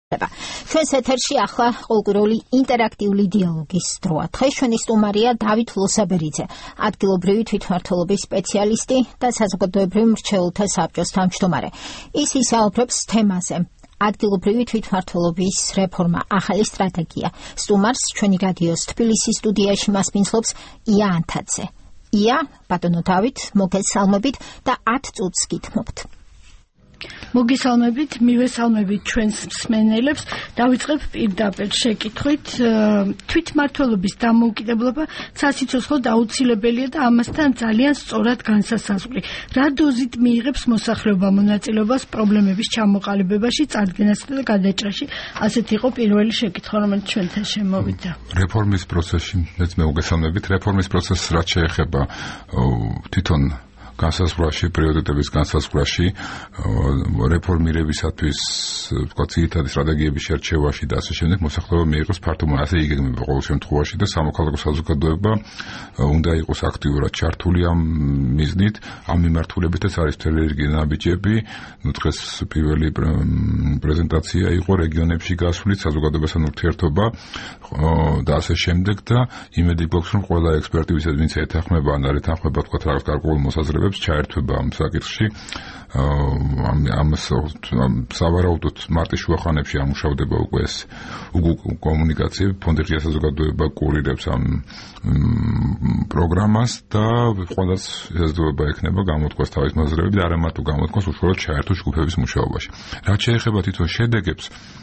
ჩვენს ეთერში ახლა ყოველკვირეული ინტერაქტიული დიალოგის დროა. დღეს ჩვენი სტუმარია დავით ლოსაბერიძე, ადგილობრივი თვითმმართველობის სპეციალისტი და საზოგადოებრივ მრჩეველთა საბჭოს თავმჯდომარე. ის ისაუბრებს თემაზე ადგილობრივი თვითმმართველობის რეფორმა, ახალი სტრატეგია. სტუმარს ჩვენი რადიოს თბილისის სტუდიაში მასპინძლობს ია ანთაძე. ია, ბატონო დავით, მოგესალმებით და 10 წუთს გითმობთ. მოგესალმებით, მივესალმებით ჩვენს მსმენელებს. დავიწყებ პირდაპირ შეკითხვით. თვითმმართველობის დამოუკიდებლობა სასიცოცხლოდ აუცილებელია და ამასთან ძალიან სწორად განსასაზღვრი. რა დოზით მიიღებს მოსახლეობა მონაწილეობას პრობლემების ჩამოყალიბებაში, წარდგენასა და გადაჭრაში? ასეთი იყო პირველი შეკითხვა, რომელიც ჩვენთან შემოვიდა. რეფორმის პროცესში, მე მოგესალმებით, რეფორმის პროცესს რაც შეეხება თვითონ განსაზღვრაში, პრიორიტეტების განსაზღვრაში, რეფორმირებისათვის, თქვა, ძირითადი სტრატეგიების შერჩევაში და ასე შემდეგ, მოსახლეობა მიიღოს ფართო ასე იგეგმება ყოველ შემთხვევაში და სამოქალაქო საზოგადოება უნდა იყოს აქტიურად ჩართული ამ მიზნით, ამ მიმართულებითაც არის მთელი რიგი ნაბიჯები. დღეს პირველი პრეზენტაცია იყო რეგიონებში გასვლით, საზოგადოებასთან ურთიერთობა და ასე შემდეგ და იმედი გვაქვს, რომ ყველა ექსპერტი, ვინც ეთანხმება ან არ ეთანხმება, თქვა, რაღაც გარკვეულ მოსაზრებებს ჩაერთვება ამ საკითხში. სავარაუდოდ მარტის შუახანებში ამუშავდება უკვე ეს კომუნიკაციები, ფონდი ღია საზოგადოება კურირებს ამ პროგრამას და ყველას შესაძლებლობა ექნება გამოთქვას თავის მოსაზრებები და არა მარტო გამოთქვას, უშუალოდ ჩაერთოს ჯგუფების მუშაობაში. რაც შეეხება თვითონ შედეგებს,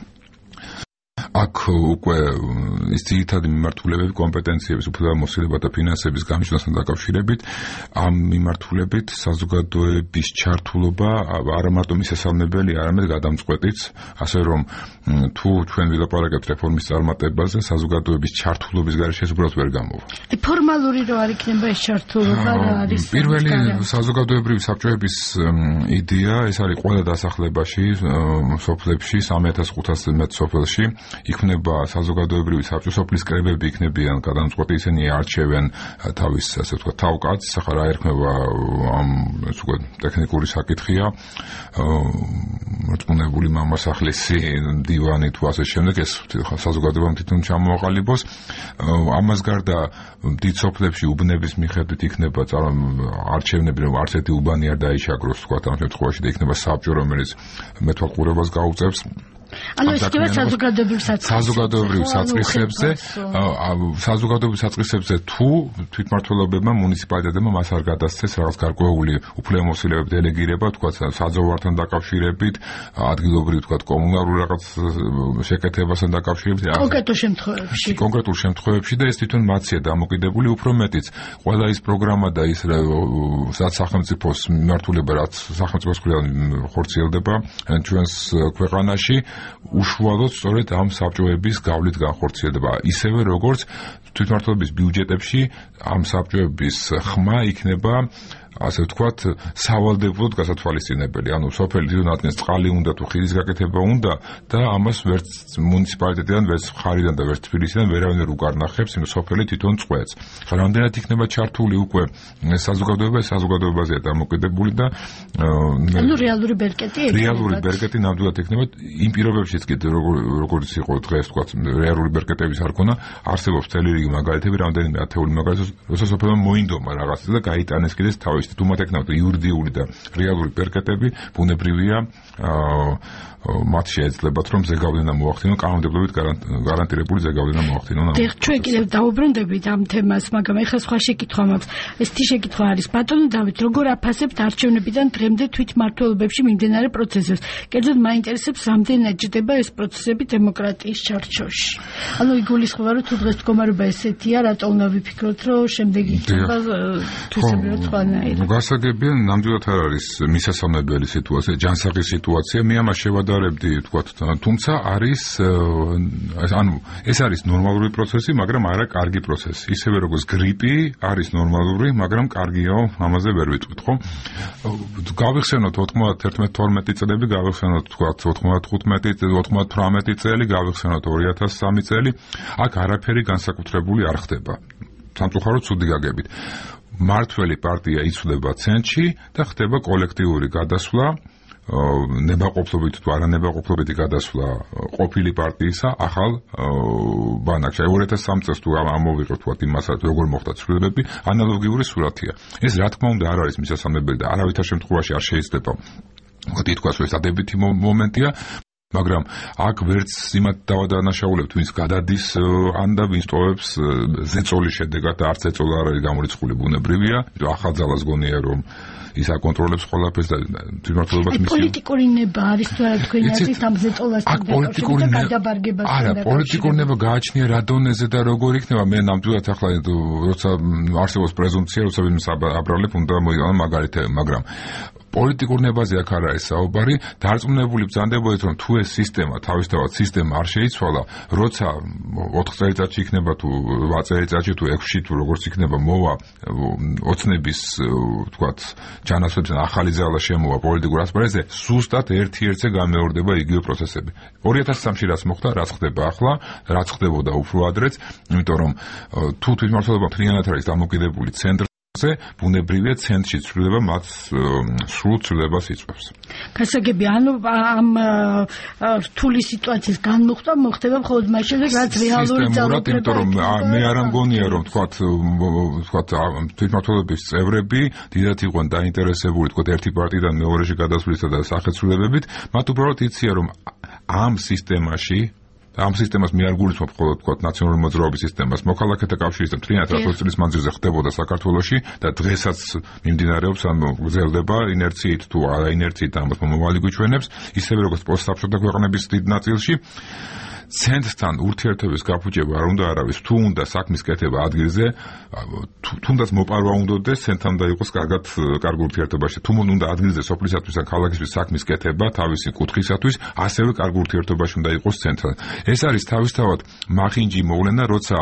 აქ უკვე ის ძირითადი მიმართულებები, კომპეტენციების უფლებამოსილება და ფინანსების გამიშნასთან დაკავშირებით, ამ მიმართულებით საზოგადოების ჩართულობა არა მარტო მისასალმებელია, არამედ გადამწყვეტიც, ასე რომ თუ ჩვენ ვილაპარაკებთ რეფორმის წარმატებაზე, საზოგადოების ჩართულობის გარეშე ეს უბრალოდ ვერ გამოვა. ფორმალური რო არ იქნება ეს ჩართულობა, რა არის? პირველი საზოგადოებრივი საბჭოების იდეა, ეს არის ყველა დასახლებაში, სოფლებში, 3500-ზე მეტ სოფელში იქნება საზოგადოებრივი საბჭო, სოფლის კრებები იქნებიან გადამწყვეტი, ისინი არჩევენ თავის, ასე ვთქვათ, თავკაცს, ახლა რა ერქმევა ამ ტექნიკური საკითხია, რწმუნებული მამასახლისი, დივანი თუ ასე შემდეგ, ეს საზოგადოებამ თვითონ ჩამოაყალიბოს. ამას გარდა დიდ სოფლებში უბნების მიხედვით იქნება არჩევნები, რომ არც ერთი უბანი არ დაიშაგროს, თქვათ, ამ შემთხვევაში და იქნება საბჭო, რომელიც მეთვალყურებას გაუწევს. ანუ ეს იქნება საზოგადოებრივ საწყისებზე თუ თვითმმართველობებმა, მუნიციპალიტეტებმა მას არ გადასცეს რაღაც გარკვეული უფლებამოსილებები დელეგირება, თქვა საძოვართან დაკავშირებით, ადგილობრივ, თქვა კომუნალურ რაღაც შეკეთებასთან დაკავშირებით. კონკრეტულ შემთხვევებში და ეს თვითონ მათია დამოკიდებული, უფრო მეტიც ყველა ის პროგრამა და ის რაც სახელმწიფოს მიმართულება, რაც სახელმწიფოს მხრიდან ხორციელდება ჩვენს ქვეყანაში, უშუალოდ სწორედ ამ საბჭოების გავლით განხორციელდება. ისევე როგორც თვითმმართველობის ბიუჯეტებში ამ საბჭოების ხმა იქნება, ასე ვთქვათ, სავალდებულოდ გასათვალისწინებელი. ანუ სოფელი თვითონ ადგენს, წყალი უნდა თუ ხიდის გაკეთება უნდა და ამას ვერც მუნიციპალიტეტიდან, ვერც მხარიდან და ვერც თბილისიდან ვერავინ ვერ უკარნახებს, იმ სოფელი თვითონ წყვეტს. ხა რამდენად იქნება ჩართული უკვე საზოგადოება, ეს საზოგადოებაზეა დამოკიდებული და ანუ რეალური ბერკეტი ნამდვილად იქნება იმ პირობებშიც კიდე როგორც იყო დღეს, თქვათ, რეალური ბერკეტების არ ქონა, არსებობს მთელი რიგი მაგალითები, რამდენიმე ათეული მაგალითი, როცა სოფელმა მოინდომა რაღაცა და გაიტანეს კიდე თავის თუ მათ ექნებოდა იურიდიული და რეალური ბერკეტები, ბუნებრივია, მათ შეეძლებათ, რომ ზეგავლენა მოახდინონ, კანონმდებლობით გარანტირებული ზეგავლენა მოახდინონ. ჩვენ კიდევ დაუბრუნდებით ამ თემას, მაგრამ ეხლა სხვა შეკითხვა მაქვს. ესეთი შეკითხვა არის, ბატონო დავით, როგორ აფასებთ არჩევნებიდან დღემდე თვითმმართველობებში მიმდინარე პროცესებს? კერძოდ მაინტერესებს, რამდენად ჯდება ეს პროცესები დემოკრატიის ჩარჩოში? ანუ იგულისხმება, რომ თუ დღეს მდგომარეობა ესეთია, რატო უნდა ვიფიქროთ, რომ შემდეგ იქნება თვისებრივად სხვანაირი? გასაგებია, ნამდვილად არ არის მისასალმებელი სიტუაცია, ჯანსაღი სიტუაცია. მე ამას შევადარებდი, თქვათ, თუმცა არის, ანუ ეს არის ნორმალური პროცესი, მაგრამ არა კარგი პროცესი. ისევე როგორც გრიპი არის ნორმალური, მაგრამ კარგიო, ამაზე ვერ ვიტყვით, ხო? გავიხსენოთ 91-12 წლები, გავიხსენოთ, თქვათ, 95-98 წელი, გავიხსენოთ 2003 წელი. აქ არაფერი განსაკუთრებული არ ხდება. სამწუხაროდ ცუდი გაგებით. მართველი პარტია იცვლება ცენტრში და ხდება კოლექტიური გადასვლა ნებაყოფლობით თუ არანებაყოფლობითი გადასვლა ყოფილი პარტიისა ახალ ბანაკში. 2003 წელს თუ ამოვიღოთ თქვათ იმასაც როგორ მოხდა ცვლილებები, ანალოგიური სურათია. ეს რა თქმა უნდა არ არის მისასალმებელი და არავითარ შემთხვევაში არ შეიძლება თქვას ეს ადებითი მომენტია, მაგრამ აქ ვერც იმათ დავადანაშაულებთ, ვინც გადადის ან და ვინც ტოვებს ზეწოლის შედეგად და არც ზეწოლა არ არის გამორიცხული ბუნებრივია, იმიტომ ახალ ძალას გონია რომ ის აკონტროლებს ყველაფერს და თვითმმართველობას მისცემს. პოლიტიკური ნება არის თუ არა თქვენი აზრით ამ ზეწოლასთან დაკავშირებით და გადაბარგებასთან. არა, პოლიტიკური ნება გააჩნია რა დონეზე და როგორ იქნება. მე ნამდვილად ახლა როცა არსებობს პრეზუმპცია, როცა ვინმე აბრალებ უნდა მოიგონო მაგალითები, მაგრამ პოლიტიკურ ნებაზე აქ არ არის საუბარი. დარწმუნებული ბრძანდებოდეთ, რომ თუ ეს სისტემა, თავისთავად სისტემა არ შეიცვალა, როცა 4 წელიწადში იქნება თუ 8 წელიწადში თუ 6-ში თუ როგორც იქნება მოვა ოცნების თქვათ ჯანასვებთან ახალი ძალა შემოვა პოლიტიკურ ასპარეზზე, ზუსტად ერთ-ერთზე გამეორდება იგივე პროცესები. 2003-ში რაც მოხდა, რაც ხდება ახლა, რაც ხდებოდა უფრო ადრეც, იმიტომ რომ თუ თვითმმართველობა მთლიანად არის დამოკიდებული ცენტრზე, ბუნებრივია ცენტრში ცვლილება მათ სრულ ცვლილებას იწვევს. გასაგები, ანუ ამ რთული სიტუაციის განმუხტვა მოხდება მხოლოდ მაშინ, რაც რეალური ძალაუფლება. იმიტომ რომ მე არ ამგონია რომ თქვათ თვითმმართველობის წევრები დიდად იყვნენ დაინტერესებული თქვათ ერთი პარტიიდან მეორეში გადასვლისა და სახეცვლილებებით, მათ უბრალოდ იციან რომ ამ სისტემას მე არ გულისხმობ მხოლოდ თქვათ ნაციონალური მოძრაობის სისტემას, მოქალაქეთა კავშირის და მთლიანად 100 წლის მანძილზე ხდებოდა საქართველოში და დღესაც მიმდინარეობს, ანუ გრძელდება ინერციით თუ არა ინერციით ამას მომავალი გვიჩვენებს, ისევე როგორც პოსტსაბჭოთა ქვეყნების დიდ ნაწილში. ცენტრთან ურთიერთობის გაფუჭება არ უნდა არავის, თუ უნდა საქმის კეთება ადგილზე, თუნდაც მოპარვა უნდადეს, ცენტრთან უნდა იყოს კარგ ურთიერთობაში. თუ უნდა ადგილზე სოფლისათვის ან ქალაქისთვის საქმის კეთება თავისი კუთხისათვის, ასევე კარგ ურთიერთობაში უნდა იყოს ცენტრთან. ეს არის თავისთავად მახინჯი მოვლენა, როცა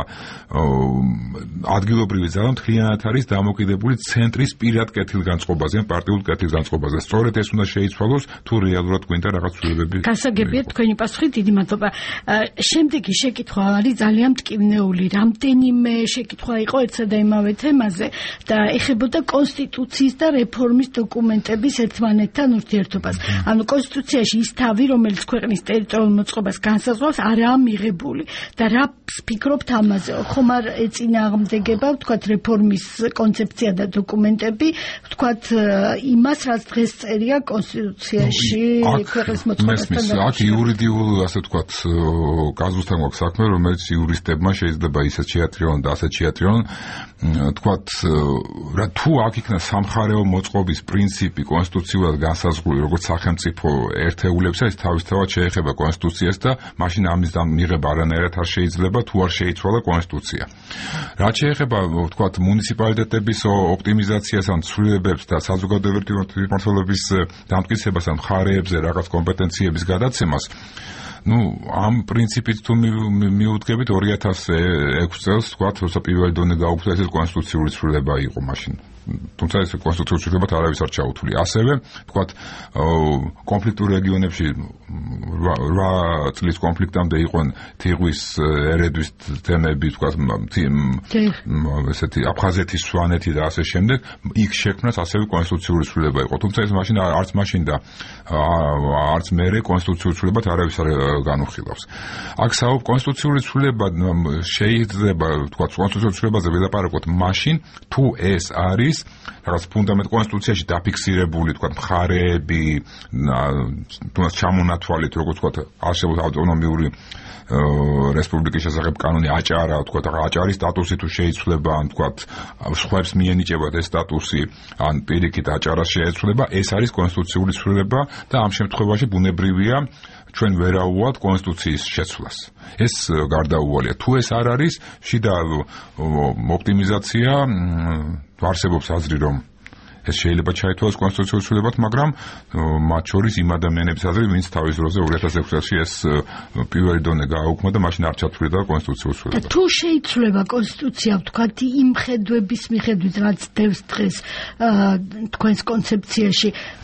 ადგილობრივი ძალა მთლიანად არის დამოკიდებული ცენტრის პირად კეთილგანწყობაზე, პარტიულ კეთილგანწყობაზე. სწორედ ეს უნდა შეიცვალოს, თუ რეალურად გვინდა რაღაც ცვლილებები. გასაგებია თქვენი პასუხი, დიდი მადლობა. შემდეგი შეკითხვა არის ძალიან მტკივნეული. რამდენიმე შეკითხვა იყო ერთსა და იმავე თემაზე და ეხებოდა კონსტიტუციის და რეფორმის დოკუმენტების ერთმანეთთან ურთიერთობას. ანუ კონსტიტუციაში ის თავი, რომელიც ქვეყნის ტერიტორიულ მოწყობას განსაზღვრავს, არაა მიღებული. და რა ფიქრობთ ამაზე? ხომ არ ეწინააღმდეგება, ვთქვათ, რეფორმის კონცეფცია და დოკუმენტები, ვთქვათ, იმას, რაც დღეს წერია კონსტიტუციაში ქვეყნის მოწყობასთან დაკავშირებით? აქ იურიდიულ, ასე ვთქვათ, კაზუსთან გვაქვს საქმე, რომელიც იურისტებმა შეიძლება ისეთ შეატრიალონ და ასეთ შეატრიალონ, თქვათ, რა თუ აქ იქნა სამხარეო მოწყობის პრინციპი კონსტიტუციურად განსაზღვრული, როგორც სახელმწიფო ერთეულებსა, ეს თავისთავად შეეხება კონსტიტუციას და მაშინ ამის მიღება არანაირად არ შეიძლება, თუ არ შეიცვალა კონსტიტუცია. რაც შეეხება, ვთქვათ, მუნიციპალიტეტების ოპტიმიზაციას ან ცვლილებებს და საზოგადოებრივი თვითმმართველობის დამტკიცებას ან მხარეებზე რაღაც კომპეტენციების გადაცემას, ამ პრინციპით თუ მიუდგებით 2006 წელს, თქვათ, როცა პირველი დონე გაუქმდა, ეს კონსტიტუციური ცვლილება იყო მაშინ. თუმცა ეს კონსტიტუციური ცვლილებად არავის არ ჩაუთვლი. ასევე, თქვათ, კონფლიქტურ რეგიონებში 8 წლის კონფლიქტამდე იყვნენ თიღვის, ერედვის თემები, თქვათ, ესეთი აფხაზეთის, სვანეთი და ასე შემდეგ, იქ შექმნას ასევე კონსტიტუციური ცვლილება იყო. თუმცა ეს მაშინ არც მაშინ და არც მერე კონსტიტუციური ცვლილებად არავის არ განუხილავს. აქ კონსტიტუციური ცვლილება შეიძლება, თქვათ, კონსტიტუციური ცვლილებაზე ველაპარაკოთ მაშინ, თუ ეს არის რაღაც ფუნდამენტ კონსტიტუციაში დაფიქსირებული, თქვათ, მხარეები, თუნდაც ჩამონათვალით, როგორც თქვათ, არსებობს ავტონომიური რესპუბლიკის შესახებ კანონი, აჭარა, თქვათ, აჭარის სტატუსი თუ შეიცვლება, ან თქვათ, სხვებს მიენიჭებათ ეს სტატუსი, ან პირიქით აჭარას შეეცვლება, ეს არის კონსტიტუციური ცვლილება და ამ შემთხვევაში ბუნებრივია ჩვენ ვერაუვალთ კონსტიტუციის შეცვლას. ეს გარდაუვალია. თუ ეს არ არის, შიდა ოპტიმიზაცია, არსებობს აზრი, რომ ეს შეიძლება ჩაითვალოს კონსტიტუციურ ცვლილებად, მაგრამ მათ შორის იმ ადამიანების აზრი, ვინც თავის დროზე 2006 წელს ეს პირველი დონე გააუქმა და მაშინ არ ჩათვლიდა კონსტიტუციურ ცვლილებად. თუ შეიცვლება კონსტიტუცია, ვთქვათ, იმ ხედვების მიხედვით, რაც დევს დღეს თქვენს კონცეფციაში,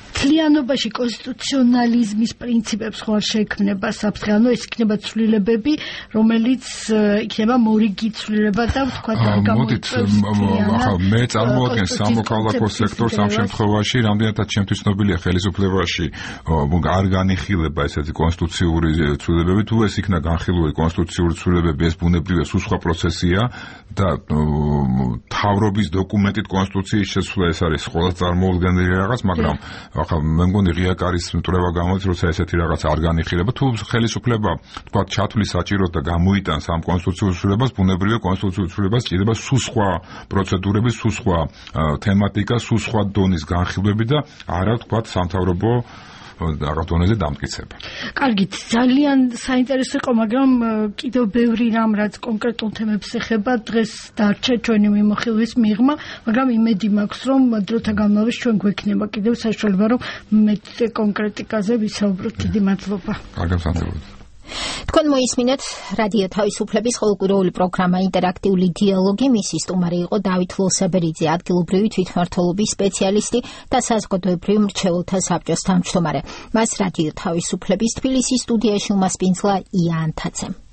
მთლიანობაში კონსტიტუციონალიზმის პრინციპებს ხوار შექმნება საფრთხე, ანუ ეს იქნება ცვლილებები, რომელიც იქნება მორიგი ცვლილება და ვთქვათ გამოიწვევს მე წარმოადგენს სამოქალაქო სექტორს ამ შემთხვევაში, რამდენადაც ჩემთვის ცნობილია ხელისუფლებაში არ განიხილება ესეთი კონსტიტუციური ცვლილებები, თუ ეს იქნა განხილული კონსტიტუციური ცვლილებები, ეს ბუნებრივია სულ სხვა პროცესია და თავრობის დოკუმენტით კონსტიტუციის შესრულება ეს არის ყველა წარმოუდგენელი რაღაც, მაგრამ ახლა მე მგონი ღია კარის მტრევა გამოდის, როცა ესეთი რაღაც არ განიხილება, თუ ხელისუფლება თქვა ჩათვლის საჭიროდ და გამოიტანს ამ კონსტიტუციურ ცვლილებას, ბუნებრივია კონსტიტუციურ ცვლილებას ჭირდება სულ სხვა პროცედურები, სულ სხვა თემატიკა, სულ სხვა დონის განხილვები და არა თქვა სამთავრობო რაღაც დონეზე დამტკიცება. კარგით, ძალიან საინტერესო იყო, მაგრამ კიდევ ბევრი რამ რაც კონკრეტულ თემებს ეხება დღეს დარჩა ჩვენი მიმოხილვის მიღმა, მაგრამ იმედი მაქვს, რომ დროთა განმავლობაში ჩვენ გვექნება კიდევ საშუალება, რომ მეტ კონკრეტიკაზე ვისაუბროთ. დიდი მადლობა. კარგად სანდებოდ. თქვენ მოისმინეთ რადიო თავისუფლების ყოველკვირეული პროგრამა ინტერაქტიული დიალოგი, მისი სტუმარი იყო დავით ლოსაბერიძე, ადგილობრივი თვითმმართველობის სპეციალისტი და საზოგადოებრივ მრჩეველთა საბჭოს თავმჯდომარე. მას რადიო თავისუფლების თბილისის სტუდიაში უმასპინძლა ია ანთაძემ.